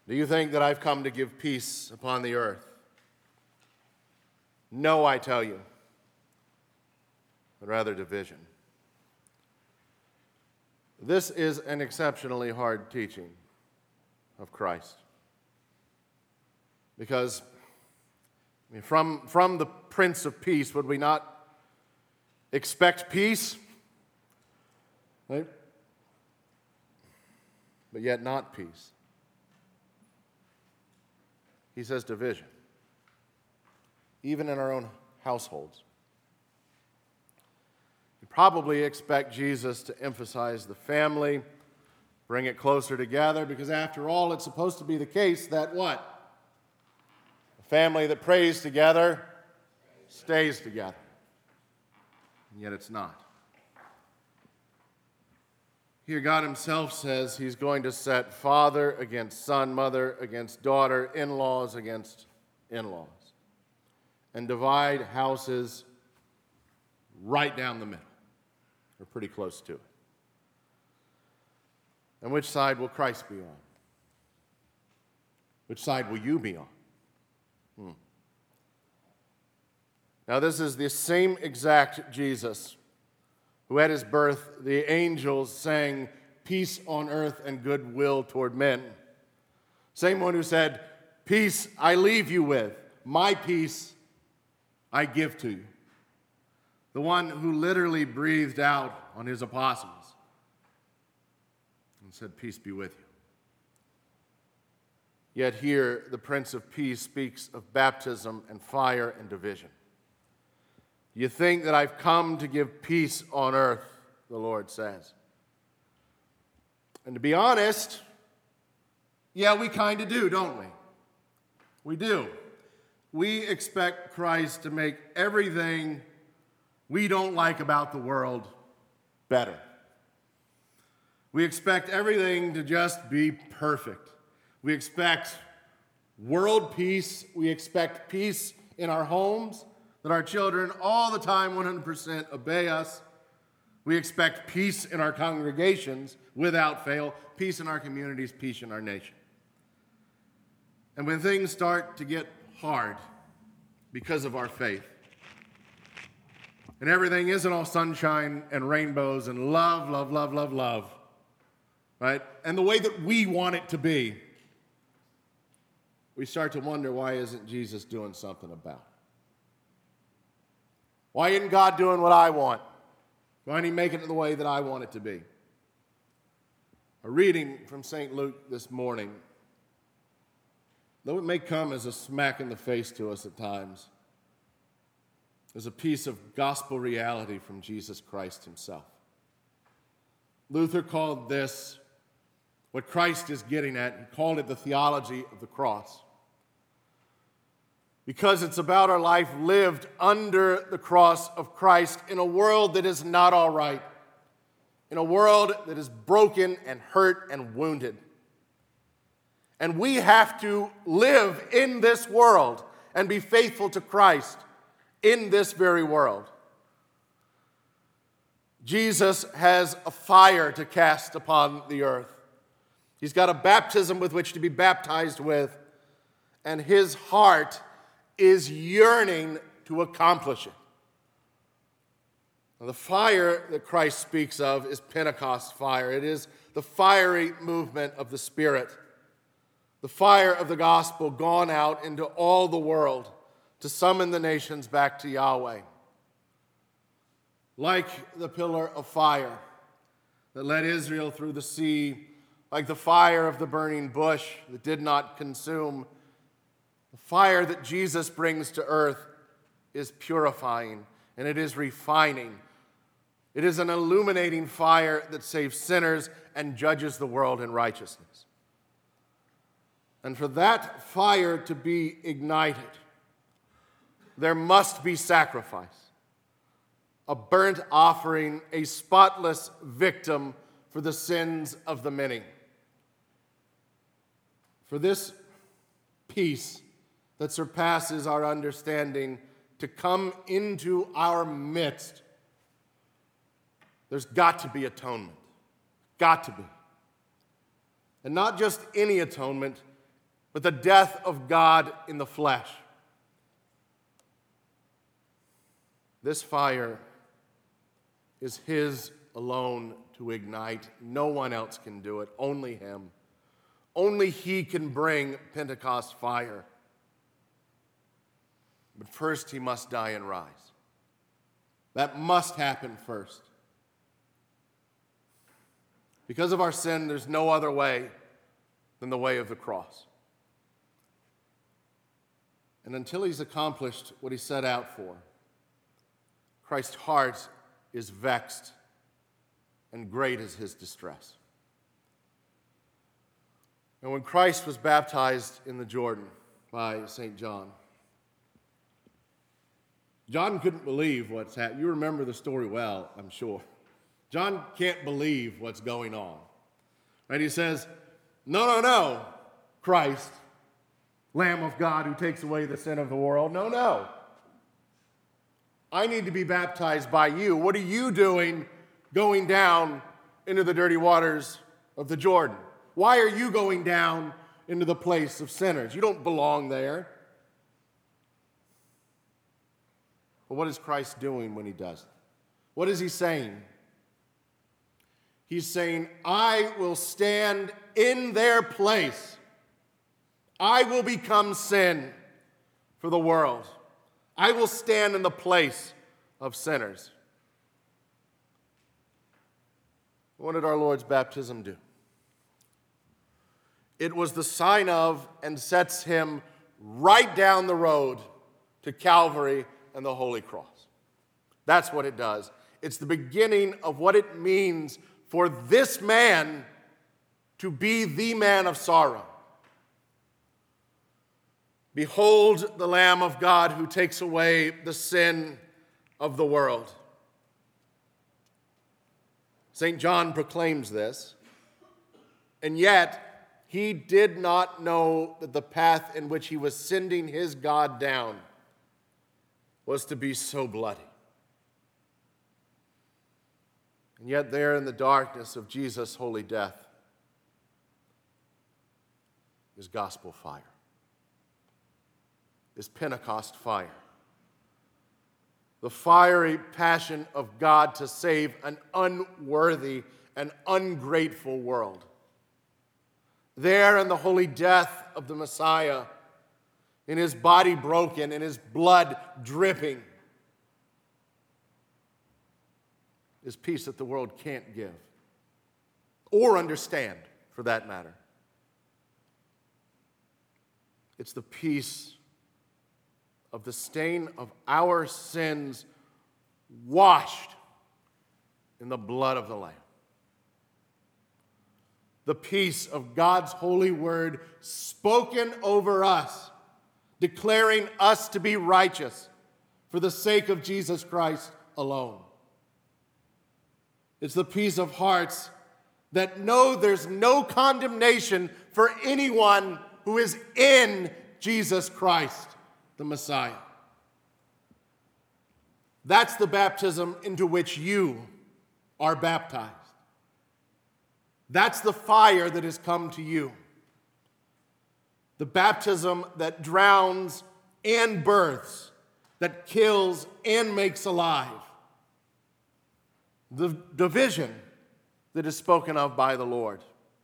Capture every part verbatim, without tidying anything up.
Do you think that I've come to give peace upon the earth? No, I tell you, but rather division. This is an exceptionally hard teaching of Christ. Because I mean, from, from the Prince of Peace, would we not expect peace? Right? But yet not peace. He says division. Even in our own households. You probably expect Jesus to emphasize the family, bring it closer together, because after all, it's supposed to be the case that what? A family that prays together stays together. And yet it's not. Here God himself says he's going to set father against son, mother against daughter, in-laws against in-laws, and divide houses right down the middle, or pretty close to it. And which side will Christ be on? Which side will you be on? Hmm. Now, this is the same exact Jesus who at his birth the angels sang peace on earth and goodwill toward men. Same one who said, peace I leave you with, my peace I give to you. The one who literally breathed out on his apostles and said, peace be with you. Yet here the Prince of Peace speaks of baptism and fire and division. You think that I've come to give peace on earth, the Lord says. And to be honest, yeah, we kind of do, don't we? We do. We expect Christ to make everything we don't like about the world better. We expect everything to just be perfect. We expect world peace. We expect peace in our homes, that our children all the time one hundred percent obey us. We expect peace in our congregations without fail, peace in our communities, peace in our nation. And when things start to get hard because of our faith, and everything isn't all sunshine and rainbows and love, love, love, love, love, right? And the way that we want it to be, we start to wonder, why isn't Jesus doing something about it? Why isn't God doing what I want? Why isn't he making it the way that I want it to be? A reading from Saint Luke this morning, though it may come as a smack in the face to us at times, is a piece of gospel reality from Jesus Christ himself. Luther called this, what Christ is getting at, he called it the theology of the cross. Because it's about our life lived under the cross of Christ in a world that is not all right, in a world that is broken and hurt and wounded. And we have to live in this world and be faithful to Christ in this very world. Jesus has a fire to cast upon the earth. He's got a baptism with which to be baptized with, and his heart is yearning to accomplish it. Now, the fire that Christ speaks of is Pentecost fire. It is the fiery movement of the Spirit, the fire of the gospel gone out into all the world to summon the nations back to Yahweh. Like the pillar of fire that led Israel through the sea, like the fire of the burning bush that did not consume, the fire that Jesus brings to earth is purifying and it is refining. It is an illuminating fire that saves sinners and judges the world in righteousness. And for that fire to be ignited, there must be sacrifice, a burnt offering, a spotless victim for the sins of the many. For this peace that surpasses our understanding to come into our midst, there's got to be atonement. Got to be. And not just any atonement, but the death of God in the flesh. This fire is his alone to ignite. No one else can do it, only him. Only he can bring Pentecost fire. But first he must die and rise. That must happen first. Because of our sin, there's no other way than the way of the cross. And until he's accomplished what he set out for, Christ's heart is vexed, and great is his distress. And when Christ was baptized in the Jordan by Saint John, John couldn't believe what's happening. You remember the story well, I'm sure. John can't believe what's going on. Right? He says, no, no, no, Christ, Lamb of God who takes away the sin of the world. No, no. I need to be baptized by you. What are you doing going down into the dirty waters of the Jordan? Why are you going down into the place of sinners? You don't belong there. But what is Christ doing when he does? What is he saying? He's saying, I will stand in their place. I will become sin for the world. I will stand in the place of sinners. What did our Lord's baptism do? It was the sign of and sets him right down the road to Calvary and the Holy Cross. That's what it does. It's the beginning of what it means for this man to be the man of sorrow. Behold the Lamb of God who takes away the sin of the world. Saint John proclaims this, and yet he did not know that the path in which he was sending his God down was to be so bloody. And yet there in the darkness of Jesus' holy death is gospel fire, is Pentecost fire. The fiery passion of God to save an unworthy and ungrateful world. There in the holy death of the Messiah, in his body broken, in his blood dripping, is peace that the world can't give or understand, for that matter. It's the peace of the stain of our sins washed in the blood of the Lamb. The peace of God's holy word spoken over us, declaring us to be righteous for the sake of Jesus Christ alone. It's the peace of hearts that know there's no condemnation for anyone who is in Jesus Christ, the Messiah. That's the baptism into which you are baptized. That's the fire that has come to you. The baptism that drowns and births, that kills and makes alive. The division that is spoken of by the Lord.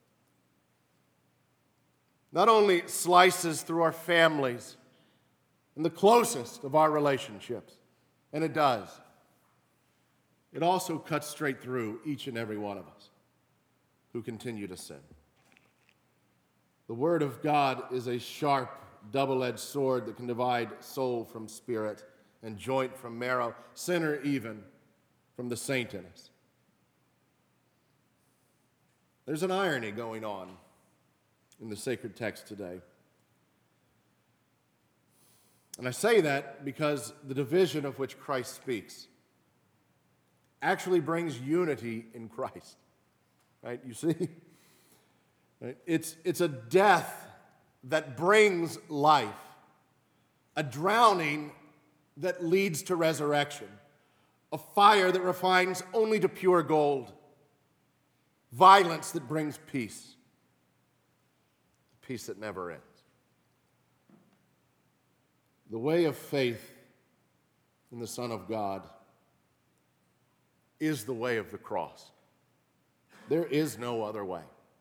Not only slices through our families and the closest of our relationships, and it does, it also cuts straight through each and every one of us who continue to sin. The Word of God is a sharp, double-edged sword that can divide soul from spirit and joint from marrow, sinner even from the saint in us. There's an irony going on in the sacred text today. And I say that because the division of which Christ speaks actually brings unity in Christ. Right? You see? Right? It's, it's a death that brings life, a drowning that leads to resurrection, a fire that refines only to pure gold, violence that brings peace, peace that never ends. The way of faith in the Son of God is the way of the cross. There is no other way.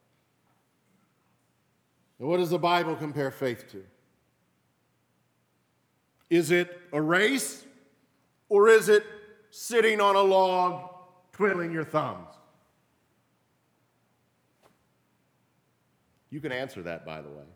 And what does the Bible compare faith to? Is it a race, or is it sitting on a log twiddling your thumbs? You can answer that, by the way.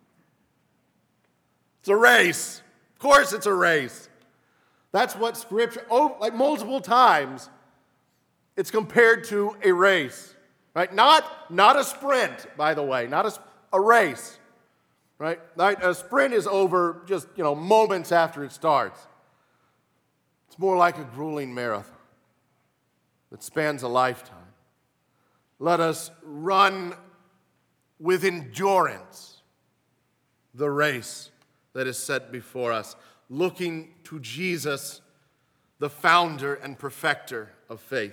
It's a race. Of course it's a race. That's what Scripture, oh, like multiple times, it's compared to a race, right? Not, not a sprint, by the way, not a, a race, right? A sprint is over just, you know, moments after it starts. It's more like a grueling marathon that spans a lifetime. Let us run with endurance the race that is set before us, looking to Jesus, the founder and perfecter of faith.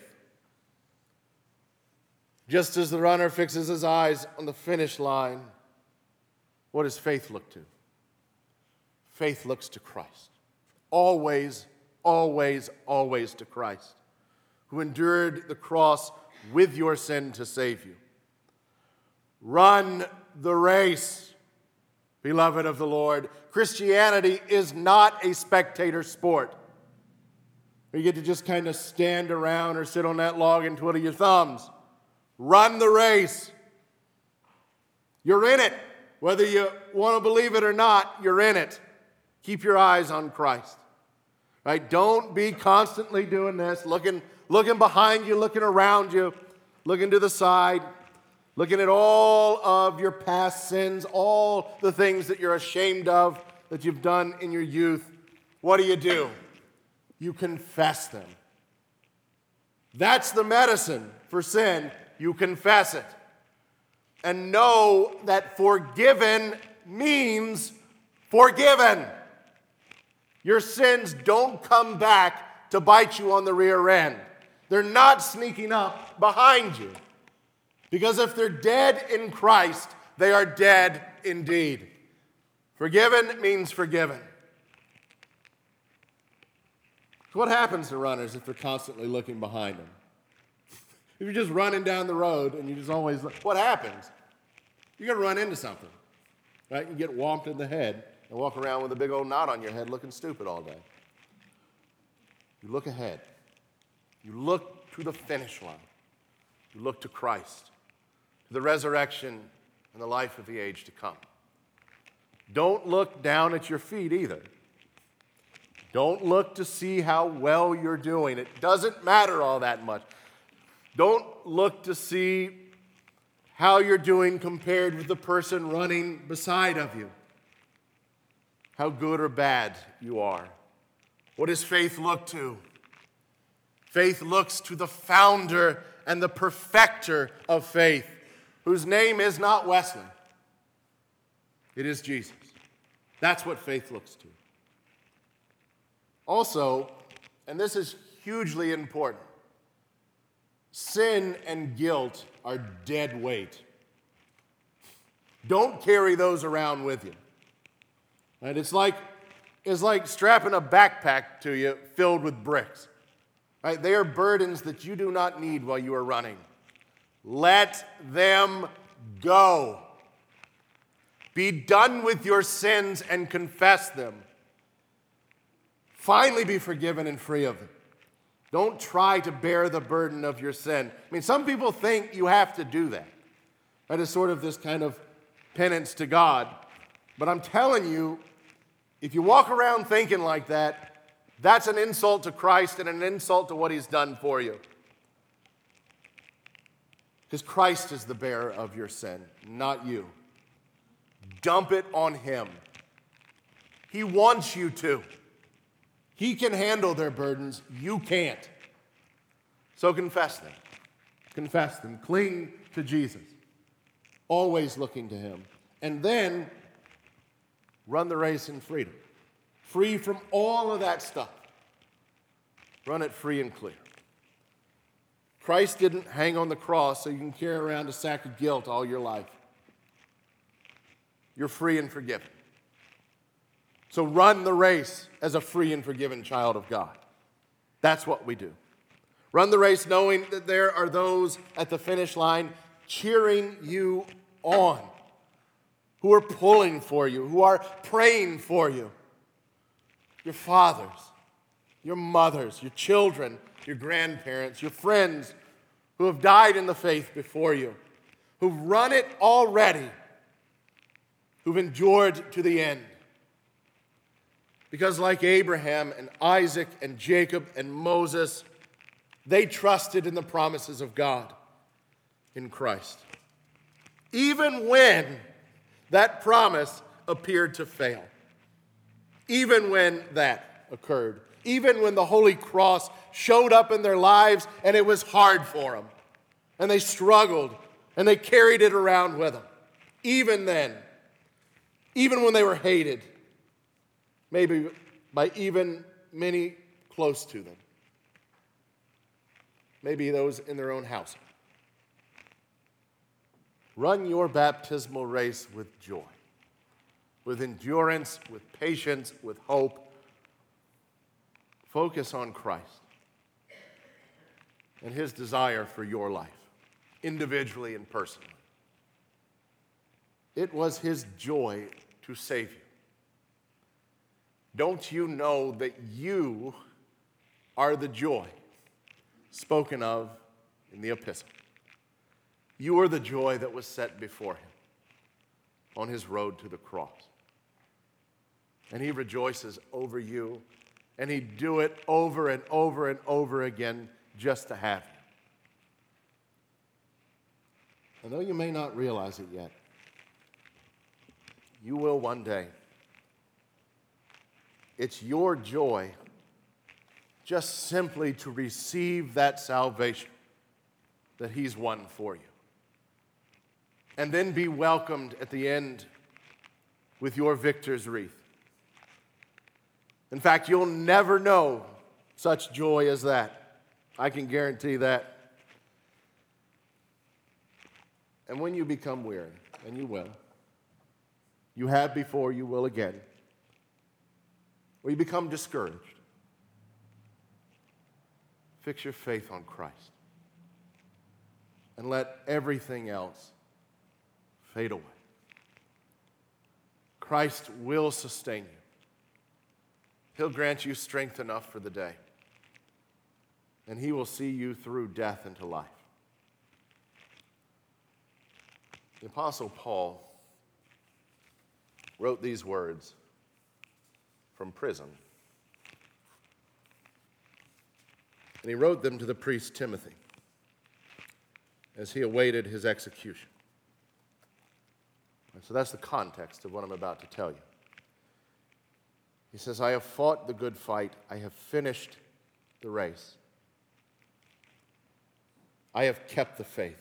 Just as the runner fixes his eyes on the finish line, what does faith look to? Faith looks to Christ. Always, always, always to Christ, who endured the cross with your sin to save you. Run the race, beloved of the Lord. Christianity is not a spectator sport where you get to just kind of stand around or sit on that log and twiddle your thumbs. Run the race. You're in it. Whether you want to believe it or not, you're in it. Keep your eyes on Christ. Right? Don't be constantly doing this, looking, looking behind you, looking around you, looking to the side, looking at all of your past sins, all the things that you're ashamed of that you've done in your youth. What do you do? You confess them. That's the medicine for sin. You confess it. And know that forgiven means forgiven. Your sins don't come back to bite you on the rear end. They're not sneaking up behind you. Because if they're dead in Christ, they are dead indeed. Forgiven means forgiven. So what happens to runners if they're constantly looking behind them? If you're just running down the road and you just always look, what happens? You're going to run into something, right? You get whomped in the head and walk around with a big old knot on your head looking stupid all day. You look ahead. You look to the finish line. You look to Christ, to the resurrection and the life of the age to come. Don't look down at your feet either. Don't look to see how well you're doing. It doesn't matter all that much. Don't look to see how you're doing compared with the person running beside of you. How good or bad you are. What does faith look to? Faith looks to the founder and the perfecter of faith, whose name is not Wesley. It is Jesus. That's what faith looks to. Also, and this is hugely important, sin and guilt are dead weight. Don't carry those around with you. Right? It's like, it's like strapping a backpack to you filled with bricks. Right? They are burdens that you do not need while you are running. Let them go. Be done with your sins and confess them. Finally be forgiven and free of them. Don't try to bear the burden of your sin. I mean, some people think you have to do that. That is sort of this kind of penance to God. But I'm telling you, if you walk around thinking like that, that's an insult to Christ and an insult to what he's done for you. Because Christ is the bearer of your sin, not you. Dump it on him. He wants you to. He can handle their burdens. You can't. So confess them. Confess them. Cling to Jesus. Always looking to him. And then run the race in freedom. Free from all of that stuff. Run it free and clear. Christ didn't hang on the cross so you can carry around a sack of guilt all your life. You're free and forgiven. So run the race as a free and forgiven child of God. That's what we do. Run the race knowing that there are those at the finish line cheering you on, who are pulling for you, who are praying for you. Your fathers, your mothers, your children, your grandparents, your friends who have died in the faith before you, who've run it already, who've endured to the end. Because like Abraham and Isaac and Jacob and Moses, they trusted in the promises of God in Christ. Even when that promise appeared to fail. Even when that occurred. Even when the Holy Cross showed up in their lives and it was hard for them. And they struggled and they carried it around with them. Even then. Even when they were hated. Maybe by even many close to them. Maybe those in their own house. Run your baptismal race with joy, with endurance, with patience, with hope. Focus on Christ and his desire for your life, individually and personally. It was his joy to save you. Don't you know that you are the joy spoken of in the epistle? You are the joy that was set before him on his road to the cross. And he rejoices over you, and he'd do it over and over and over again just to have you. And though you may not realize it yet, you will one day. It's your joy just simply to receive that salvation that he's won for you. And then be welcomed at the end with your victor's wreath. In fact, you'll never know such joy as that. I can guarantee that. And when you become weary, and you will, you have before, you will again, or you become discouraged, fix your faith on Christ and let everything else fade away. Christ will sustain you. He'll grant you strength enough for the day. And he will see you through death into life. The Apostle Paul wrote these words from prison. And he wrote them to the priest Timothy as he awaited his execution. And so that's the context of what I'm about to tell you. He says, I have fought the good fight. I have finished the race. I have kept the faith.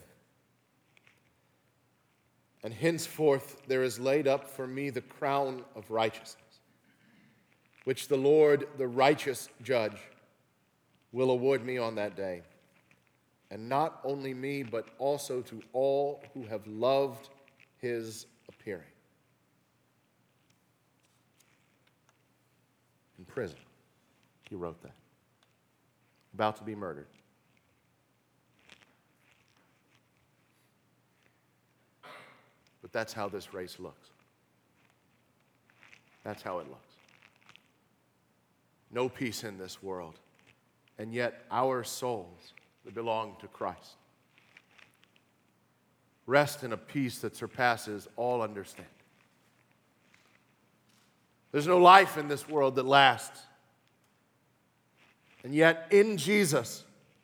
And henceforth there is laid up for me the crown of righteousness, which the Lord, the righteous judge, will award me on that day. And not only me, but also to all who have loved his appearing. In prison, he wrote that. About to be murdered. But that's how this race looks. That's how it looks. No peace in this world. And yet our souls that belong to Christ rest in a peace that surpasses all understanding. There's no life in this world that lasts. And yet in Jesus,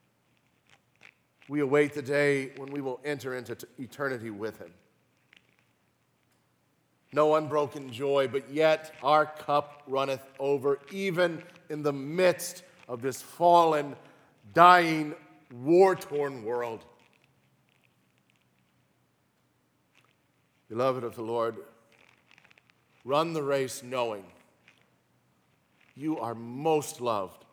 we await the day when we will enter into eternity with him. No unbroken joy, but yet our cup runneth over, even in the midst of this fallen, dying, war-torn world. Beloved of the Lord, run the race knowing you are most loved,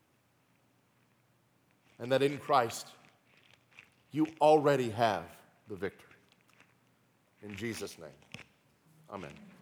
and that in Christ you already have the victory. In Jesus' name, amen.